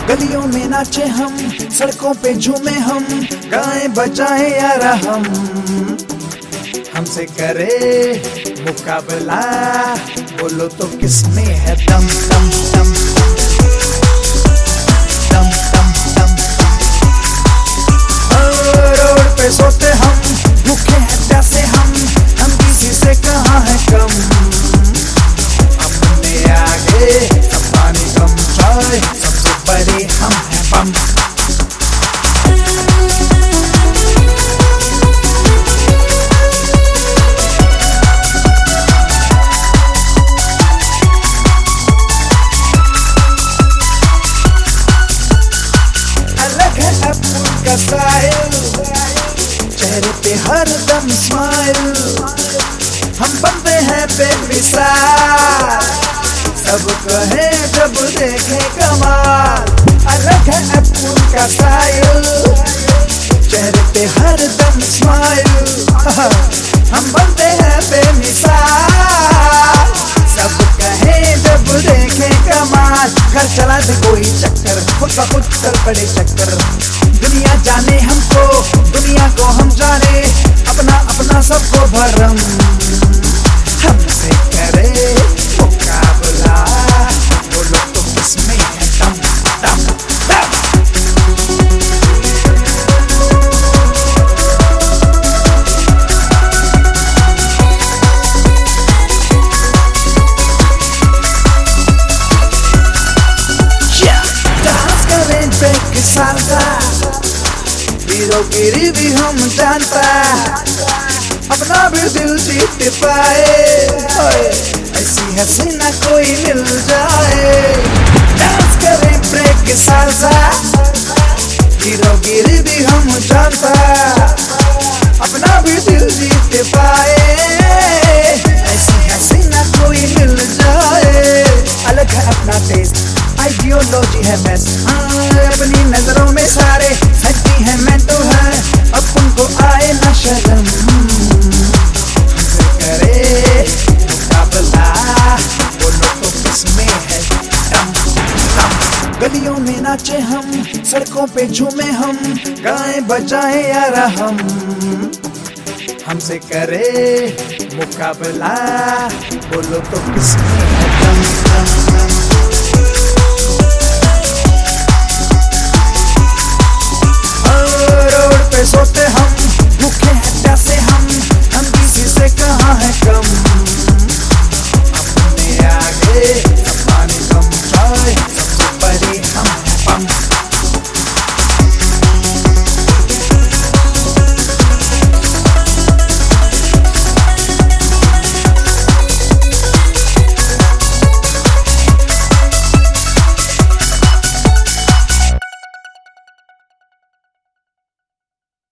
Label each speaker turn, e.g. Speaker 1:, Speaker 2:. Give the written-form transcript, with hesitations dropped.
Speaker 1: गलियों में नाचे हम, सड़कों पे झूमे हम, गाएं बजाएं यार हम, हमसे करे मुकाबला, बोलो तो किसमें है दम दम दम दम दम दम। रोड पे सोते हम, भूखे हैं प्यासे हम किसी से कहाँ है कम, अपने आगे सब पानी कम चाय, सबसे बड़े हम हैं बम। अलग है अपुन का स्टाइल, चेहरे पे हर दम स्माइल, हम बनते हैं बेमिसाल, सब कहे जब देखे कमाल। अलग है अपुन का स्टाइल, चेहरे पे हर दम स्माइल, हम बनते हैं बेमिसाल, सब कहे जब देखे कमाल। घर चला दे कोई चक्कर, खुद का खुद कर पड़े चक्कर, दुनिया जाने हमको, दुनिया को हम जाने, अपना अपना सबको भरम, हमसे करे मुकाबला, बोलो तो किसमें है दम दम दम। डांस करें ब्रेक सालसा, हीरोगिरी भी हम जानता, अपना भी दिल जीत पाए, ऐसी हसीना कोई मिल जाए। डांस करें ब्रेक सालसा, हीरोगिरी भी हम जानता, अपना भी दिल जीत पाए, ऐसी हसीना कोई मिल जाए। अलग है अपना टेस्ट, आइडियोलॉजी है बेस्ट, अपनी नजरों में सारे सच्ची है मैं तो है, अब उनको आए ना शर्म, हमसे करे मुकाबला, बोलो तो किसमें है दम दम। गलियों में नाचे हम, सड़कों पे झूमे हम, गाएं बजाएं यार हम, हमसे करे मुकाबला, बोलो तो किसमें है दम दम दम। रोड पे सोते हम, भूखे हैं प्यासे हम किसी से कहाँ है कम।